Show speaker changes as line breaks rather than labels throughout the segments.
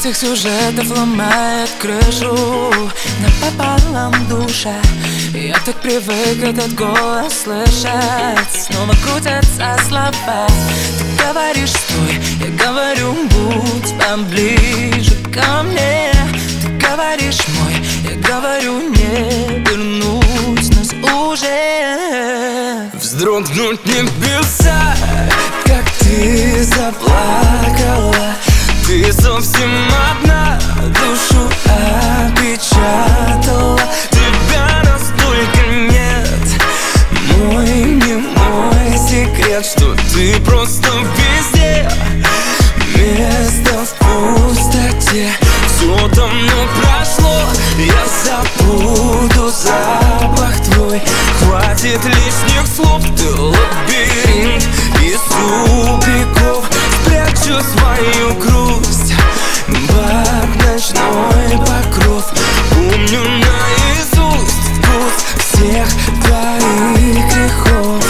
этих сюжетов ломает крышу напополам душа. Я так привык этот голос слышать. Снова крутятся слова. Ты говоришь стой, я говорю будь поближе ко мне. Ты говоришь мой, я говорю не вернуть нас уже.
Вздрогнуть небеса, как ты заплакала. Ты совсем одна, душу опечатала. Тебя настолько нет, мой не мой секрет, что ты просто везде. Место в пустоте, все давно прошло. Я забуду запах твой. Хватит лишних слов, ты лабиринт из тупиков. Спрячу свою грусть под ночной покров. Помню наизусть вкус всех твоих грехов.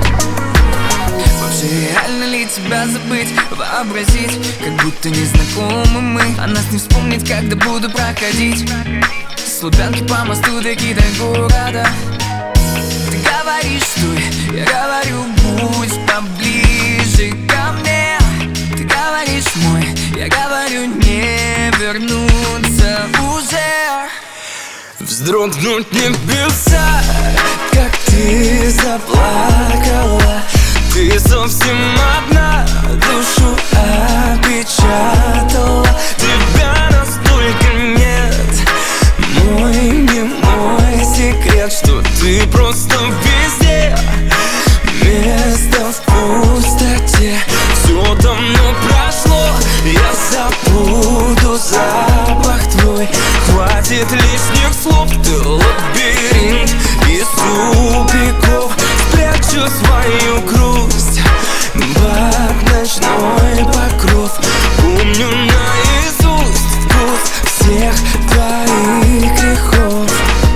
Вообще реально ли тебя забыть, вообразить, как будто не знакомы мы, а нас не вспомнить, когда буду проходить с Лубянки по мосту до Китай-города. Ты говоришь стой, я говорю будь поближе ко мне. Ты говоришь мой, я говорю не вернуться уже.
Вздрогнуть небеса, как ты заплакала. Ты совсем одна, душу опечатала. Тебя настолько нет, мой не мой секрет, что ты просто везде. Место в пустоте, все давно прошло. Я забуду запах твой. Хватит лишних слов, ты лабиринт из тупиков. Спрячу свою грусть под ночной покров. Помню наизусть вкус всех твоих грехов.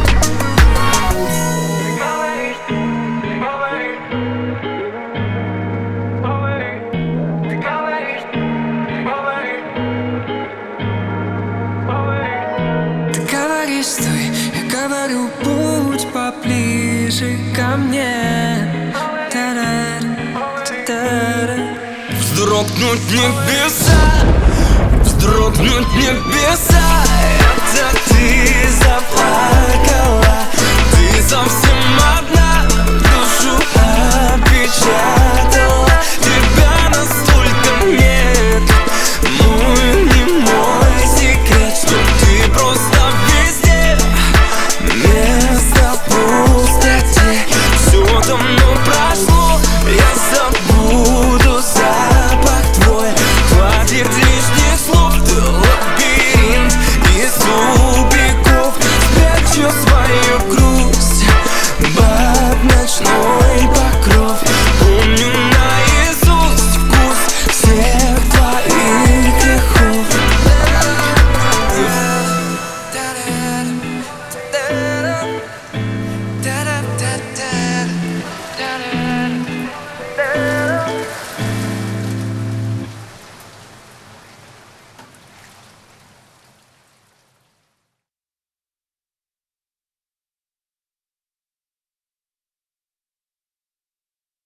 Стой, я говорю, будь поближе ко мне.
Вздрогнуть небеса, вздрогнуть небеса. Это ты